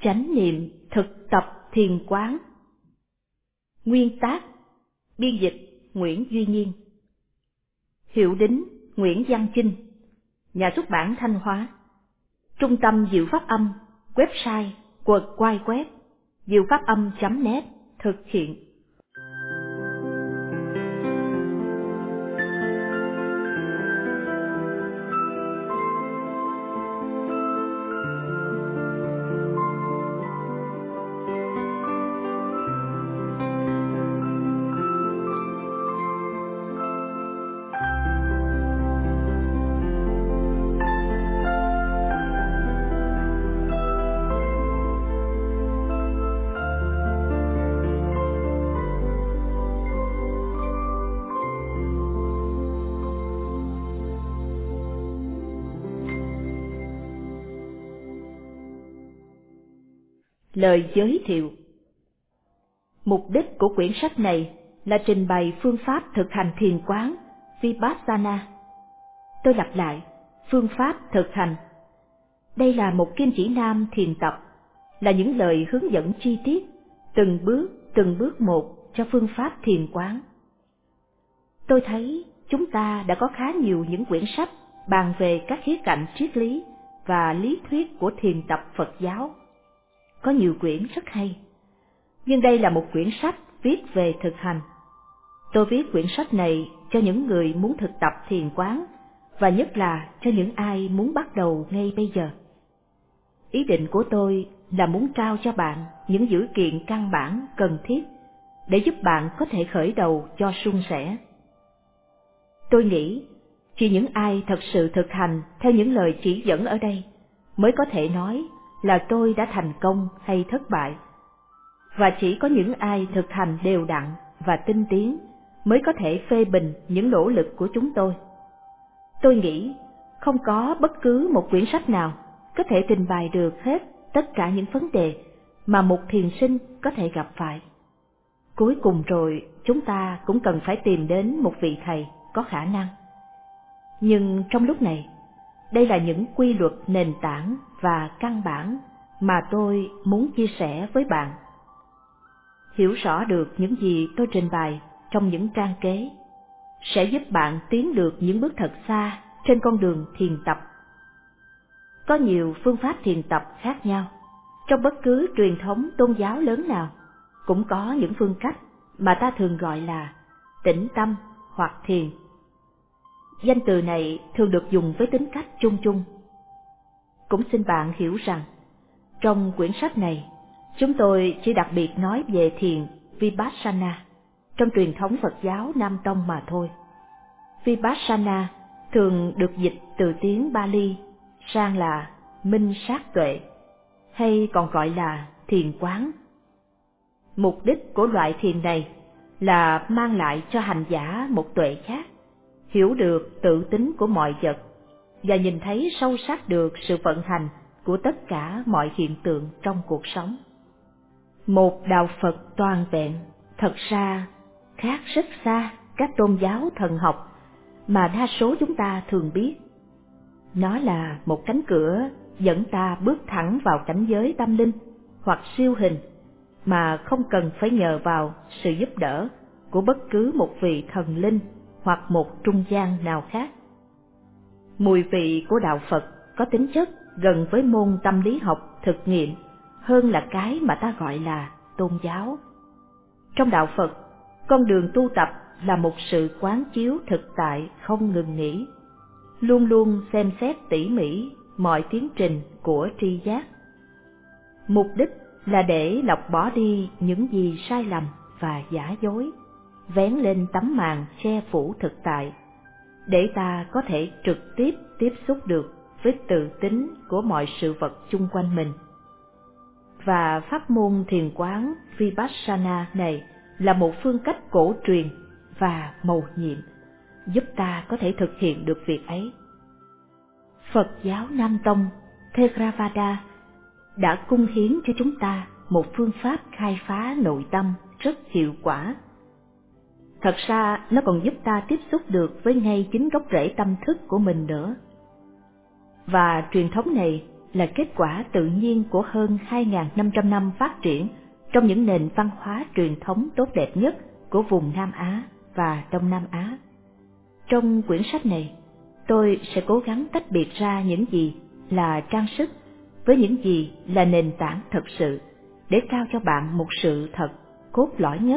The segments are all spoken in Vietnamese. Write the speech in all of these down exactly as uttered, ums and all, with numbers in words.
Chánh niệm thực tập thiền quán. Nguyên tác, biên dịch Nguyễn Duy Nhiên. Hiệu đính Nguyễn Văn Chinh. Nhà xuất bản Thanh Hóa. Trung tâm Diệu Pháp Âm. Website w w w chấm diệu pháp âm chấm net. Thực hiện. Lời giới thiệu. Mục đích của quyển sách này là trình bày phương pháp thực hành thiền quán Vipassana. Tôi lặp lại, phương pháp thực hành. Đây là một kim chỉ nam thiền tập, là những lời hướng dẫn chi tiết, từng bước, từng bước một cho phương pháp thiền quán. Tôi thấy chúng ta đã có khá nhiều những quyển sách bàn về các khía cạnh triết lý và lý thuyết của thiền tập Phật giáo. Có nhiều quyển rất hay, nhưng đây là một quyển sách viết về thực hành. Tôi viết quyển sách này cho những người muốn thực tập thiền quán, và nhất là cho những ai muốn bắt đầu ngay bây giờ. Ý định của tôi là muốn trao cho bạn những dữ kiện căn bản cần thiết để giúp bạn có thể khởi đầu cho suôn sẻ. Tôi nghĩ chỉ những ai thật sự thực hành theo những lời chỉ dẫn ở đây mới có thể nói là tôi đã thành công hay thất bại. Và chỉ có những ai thực hành đều đặn và tinh tiến mới có thể phê bình những nỗ lực của chúng tôi. Tôi nghĩ không có bất cứ một quyển sách nào có thể trình bày được hết tất cả những vấn đề mà một thiền sinh có thể gặp phải. Cuối cùng rồi, chúng ta cũng cần phải tìm đến một vị thầy có khả năng. Nhưng trong lúc này, đây là những quy luật nền tảng và căn bản mà tôi muốn chia sẻ với bạn. Hiểu rõ được những gì tôi trình bày trong những trang kế sẽ giúp bạn tiến được những bước thật xa trên con đường thiền tập. Có nhiều phương pháp thiền tập khác nhau. Trong bất cứ truyền thống tôn giáo lớn nào, cũng có những phương cách mà ta thường gọi là tĩnh tâm hoặc thiền. Danh từ này thường được dùng với tính cách chung chung. Cũng xin bạn hiểu rằng, trong quyển sách này, chúng tôi chỉ đặc biệt nói về thiền Vipassana trong truyền thống Phật giáo Nam Tông mà thôi. Vipassana thường được dịch từ tiếng Pali sang là minh sát tuệ, hay còn gọi là thiền quán. Mục đích của loại thiền này là mang lại cho hành giả một tuệ khác, hiểu được tự tính của mọi vật và nhìn thấy sâu sắc được sự vận hành của tất cả mọi hiện tượng trong cuộc sống. Một đạo Phật toàn vẹn thật ra khác rất xa các tôn giáo thần học mà đa số chúng ta thường biết. Nó là một cánh cửa dẫn ta bước thẳng vào cảnh giới tâm linh hoặc siêu hình mà không cần phải nhờ vào sự giúp đỡ của bất cứ một vị thần linh hoặc một trung gian nào khác. Mùi vị của đạo Phật có tính chất gần với môn tâm lý học thực nghiệm hơn là cái mà ta gọi là tôn giáo. Trong đạo Phật, con đường tu tập là một sự quán chiếu thực tại không ngừng nghỉ, luôn luôn xem xét tỉ mỉ mọi tiến trình của tri giác. Mục đích là để lọc bỏ đi những gì sai lầm và giả dối, vén lên tấm màn che phủ thực tại, để ta có thể trực tiếp tiếp xúc được với tự tính của mọi sự vật chung quanh mình. Và pháp môn thiền quán Vipassana này là một phương cách cổ truyền và mầu nhiệm, giúp ta có thể thực hiện được việc ấy. Phật giáo Nam Tông Theravada đã cung hiến cho chúng ta một phương pháp khai phá nội tâm rất hiệu quả. Thật ra nó còn giúp ta tiếp xúc được với ngay chính gốc rễ tâm thức của mình nữa. Và truyền thống này là kết quả tự nhiên của hơn hai nghìn năm trăm năm phát triển trong những nền văn hóa truyền thống tốt đẹp nhất của vùng Nam Á và Đông Nam Á. Trong quyển sách này, tôi sẽ cố gắng tách biệt ra những gì là trang sức với những gì là nền tảng thật sự để trao cho bạn một sự thật cốt lõi nhất.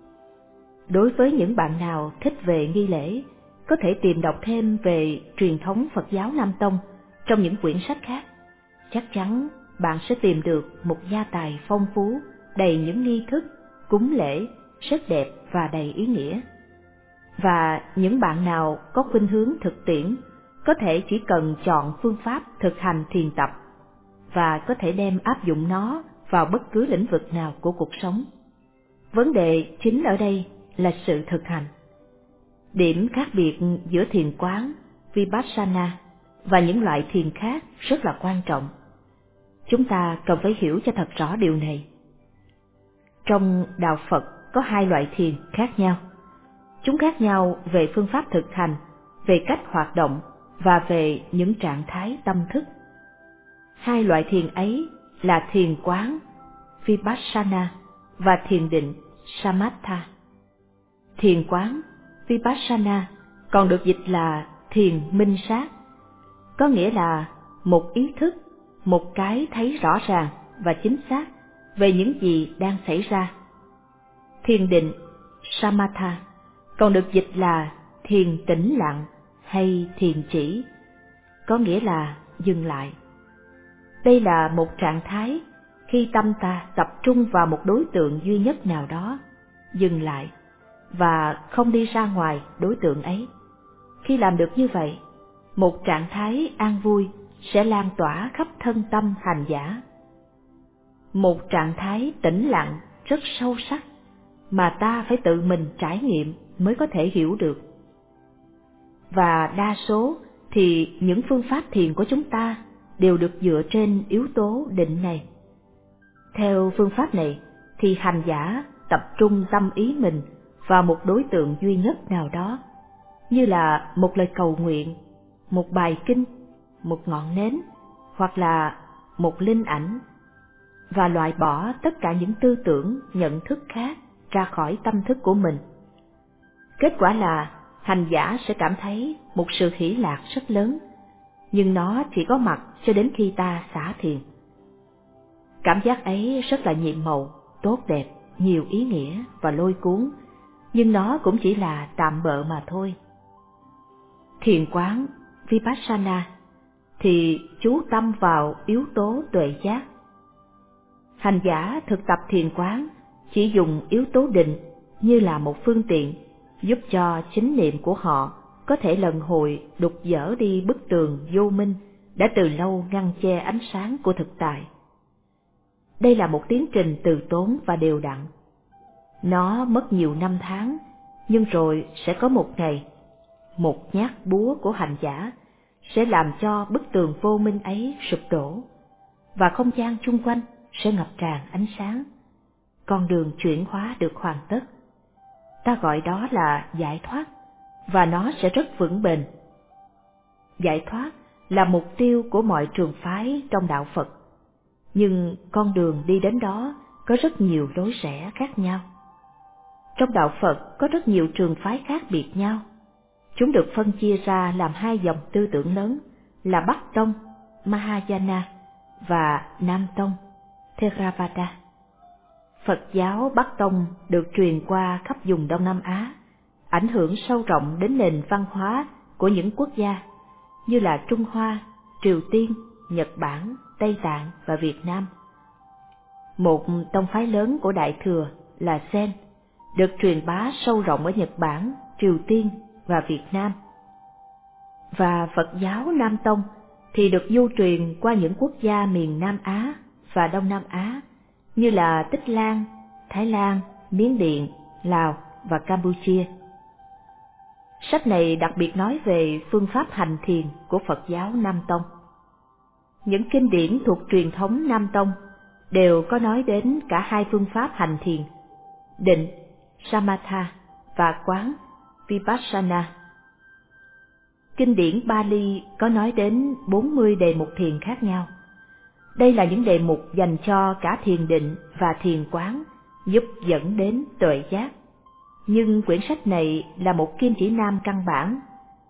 Đối với những bạn nào thích về nghi lễ, có thể tìm đọc thêm về truyền thống Phật giáo Nam Tông trong những quyển sách khác. Chắc chắn bạn sẽ tìm được một gia tài phong phú, đầy những nghi thức, cúng lễ, rất đẹp và đầy ý nghĩa. Và những bạn nào có khuynh hướng thực tiễn, có thể chỉ cần chọn phương pháp thực hành thiền tập, và có thể đem áp dụng nó vào bất cứ lĩnh vực nào của cuộc sống. Vấn đề chính ở đây là sự thực hành. Điểm khác biệt giữa thiền quán, Vipassana và những loại thiền khác rất là quan trọng. Chúng ta cần phải hiểu cho thật rõ điều này. Trong đạo Phật có hai loại thiền khác nhau. Chúng khác nhau về phương pháp thực hành, về cách hoạt động và về những trạng thái tâm thức. Hai loại thiền ấy là thiền quán, Vipassana, và thiền định, Samatha. Thiền quán, Vipassana, còn được dịch là thiền minh sát, có nghĩa là một ý thức, một cái thấy rõ ràng và chính xác về những gì đang xảy ra. Thiền định, Samatha, còn được dịch là thiền tĩnh lặng hay thiền chỉ, có nghĩa là dừng lại. Đây là một trạng thái khi tâm ta tập trung vào một đối tượng duy nhất nào đó, dừng lại và không đi ra ngoài đối tượng ấy. Khi làm được như vậy, một trạng thái an vui sẽ lan tỏa khắp thân tâm hành giả. Một trạng thái tĩnh lặng rất sâu sắc mà ta phải tự mình trải nghiệm mới có thể hiểu được. Và đa số thì những phương pháp thiền của chúng ta đều được dựa trên yếu tố định này. Theo phương pháp này thì hành giả tập trung tâm ý mình vào một đối tượng duy nhất nào đó, như là một lời cầu nguyện, một bài kinh, một ngọn nến hoặc là một linh ảnh, và loại bỏ tất cả những tư tưởng, nhận thức khác ra khỏi tâm thức của mình. Kết quả là hành giả sẽ cảm thấy một sự hỷ lạc rất lớn, nhưng nó chỉ có mặt cho đến khi ta xả thiền. Cảm giác ấy rất là nhiệm màu, tốt đẹp, nhiều ý nghĩa và lôi cuốn, nhưng nó cũng chỉ là tạm bợ mà thôi. Thiền quán, Vipassana, thì chú tâm vào yếu tố tuệ giác. Hành giả thực tập thiền quán chỉ dùng yếu tố định như là một phương tiện giúp cho chánh niệm của họ có thể lần hồi đục dỡ đi bức tường vô minh đã từ lâu ngăn che ánh sáng của thực tại. Đây là một tiến trình từ tốn và đều đặn. Nó mất nhiều năm tháng, nhưng rồi sẽ có một ngày, một nhát búa của hành giả sẽ làm cho bức tường vô minh ấy sụp đổ, và không gian chung quanh sẽ ngập tràn ánh sáng. Con đường chuyển hóa được hoàn tất. Ta gọi đó là giải thoát, và nó sẽ rất vững bền. Giải thoát là mục tiêu của mọi trường phái trong đạo Phật, nhưng con đường đi đến đó có rất nhiều lối rẽ khác nhau. Trong đạo Phật có rất nhiều trường phái khác biệt nhau. Chúng được phân chia ra làm hai dòng tư tưởng lớn là Bắc Tông, Mahayana, và Nam Tông, Theravada. Phật giáo Bắc Tông được truyền qua khắp vùng Đông Nam Á, ảnh hưởng sâu rộng đến nền văn hóa của những quốc gia như là Trung Hoa, Triều Tiên, Nhật Bản, Tây Tạng và Việt Nam. Một tông phái lớn của Đại Thừa là Zen được truyền bá sâu rộng ở Nhật Bản, Triều Tiên và Việt Nam. Và Phật giáo Nam Tông thì được du truyền qua những quốc gia miền Nam Á và Đông Nam Á như là Tích Lan, Thái Lan, Miến Điện, Lào và Campuchia. Sách này đặc biệt nói về phương pháp hành thiền của Phật giáo Nam Tông. Những kinh điển thuộc truyền thống Nam Tông đều có nói đến cả hai phương pháp hành thiền, định, Samatha, và quán, Vipassana. Kinh điển Bali có nói đến bốn mươi đề mục thiền khác nhau, Đây là những đề mục dành cho cả thiền định và thiền quán, giúp dẫn đến tuệ giác. Nhưng quyển sách này là một kim chỉ nam căn bản.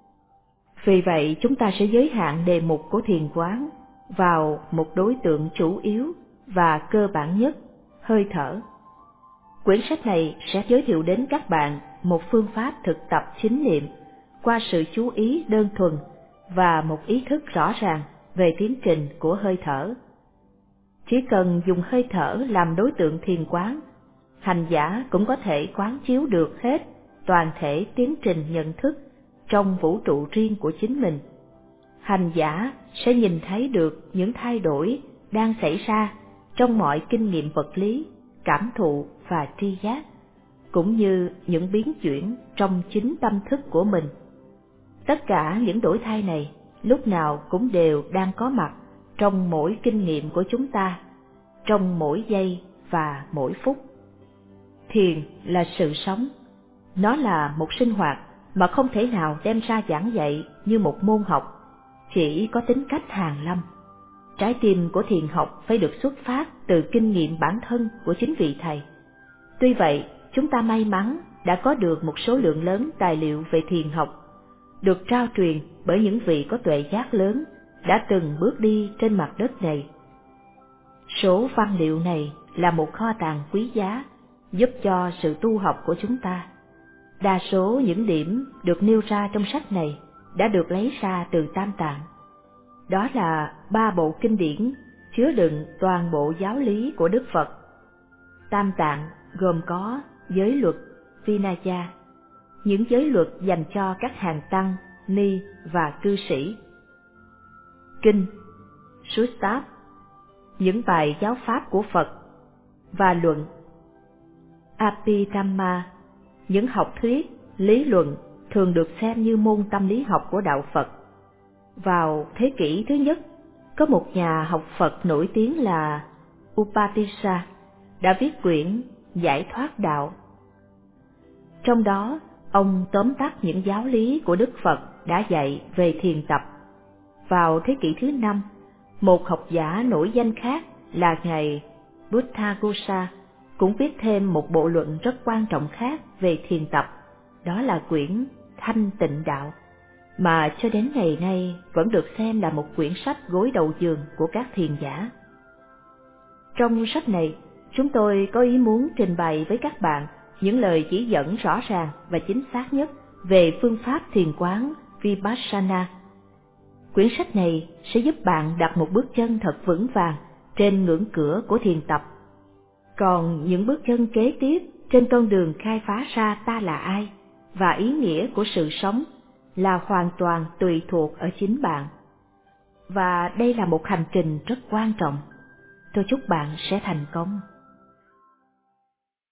Vì vậy chúng ta sẽ giới hạn đề mục của thiền quán vào một đối tượng chủ yếu và cơ bản nhất, hơi thở. Quyển sách này sẽ giới thiệu đến các bạn một phương pháp thực tập chánh niệm qua sự chú ý đơn thuần và một ý thức rõ ràng về tiến trình của hơi thở. Chỉ cần dùng hơi thở làm đối tượng thiền quán, hành giả cũng có thể quán chiếu được hết toàn thể tiến trình nhận thức trong vũ trụ riêng của chính mình. Hành giả sẽ nhìn thấy được những thay đổi đang xảy ra trong mọi kinh nghiệm vật lý, cảm thụ và tri giác, cũng như những biến chuyển trong chính tâm thức của mình. Tất cả những đổi thay này lúc nào cũng đều đang có mặt trong mỗi kinh nghiệm của chúng ta, trong mỗi giây và mỗi phút. Thiền là sự sống. Nó là một sinh hoạt mà không thể nào đem ra giảng dạy như một môn học, chỉ có tính cách hàn lâm. Trái tim của thiền học phải được xuất phát từ kinh nghiệm bản thân của chính vị thầy. Tuy vậy, chúng ta may mắn đã có được một số lượng lớn tài liệu về thiền học, được trao truyền bởi những vị có tuệ giác lớn đã từng bước đi trên mặt đất này. Số văn liệu này là một kho tàng quý giá giúp cho sự tu học của chúng ta. Đa số những điểm được nêu ra trong sách này đã được lấy ra từ Tam Tạng. Đó là ba bộ kinh điển chứa đựng toàn bộ giáo lý của Đức Phật. Tam Tạng gồm có giới luật, Vinaya, những giới luật dành cho các hàng tăng, ni và cư sĩ. Kinh, Sutta, những bài giáo pháp của Phật, và luận, Abhidhamma, những học thuyết, lý luận thường được xem như môn tâm lý học của đạo Phật. Vào thế kỷ thứ nhất, có một nhà học Phật nổi tiếng là Upatissa đã viết quyển Giải thoát đạo. Trong đó, ông tóm tắt những giáo lý của Đức Phật đã dạy về thiền tập. Vào thế kỷ thứ năm, một học giả nổi danh khác là ngài Buddhaghosa cũng viết thêm một bộ luận rất quan trọng khác về thiền tập, đó là quyển Thanh Tịnh Đạo, mà cho đến ngày nay vẫn được xem là một quyển sách gối đầu giường của các thiền giả. Trong sách này, chúng tôi có ý muốn trình bày với các bạn những lời chỉ dẫn rõ ràng và chính xác nhất về phương pháp thiền quán Vipassana. Quyển sách này sẽ giúp bạn đặt một bước chân thật vững vàng trên ngưỡng cửa của thiền tập. Còn những bước chân kế tiếp trên con đường khai phá ra ta là ai và ý nghĩa của sự sống là hoàn toàn tùy thuộc ở chính bạn. Và đây là một hành trình rất quan trọng. Tôi chúc bạn sẽ thành công.